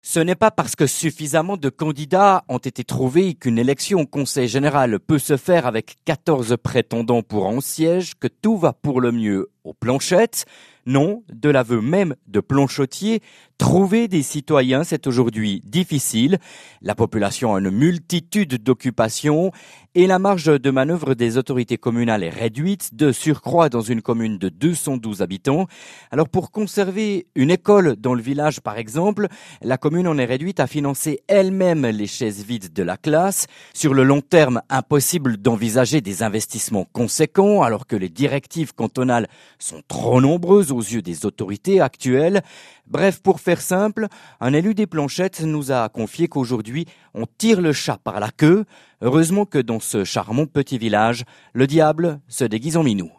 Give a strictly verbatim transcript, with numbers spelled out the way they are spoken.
Ce n'est pas parce que suffisamment de candidats ont été trouvés qu'une élection au Conseil général peut se faire avec quatorze prétendants pour un siège que tout va pour le mieux aux planchettes. Non, de l'aveu même de Planchotier, trouver des citoyens, c'est aujourd'hui difficile. La population a une multitude d'occupations et la marge de manœuvre des autorités communales est réduite, de surcroît dans une commune de deux cent douze habitants. Alors pour conserver une école dans le village par exemple, la commune en est réduite à financer elle-même les chaises vides de la classe. Sur le long terme, impossible d'envisager des investissements conséquents alors que les directives cantonales sont trop nombreuses aux yeux des autorités actuelles. Bref, pour faire simple, un élu des Planchettes nous a confié qu'aujourd'hui, on tire le chat par la queue. Heureusement que dans ce charmant petit village, le diable se déguise en minou.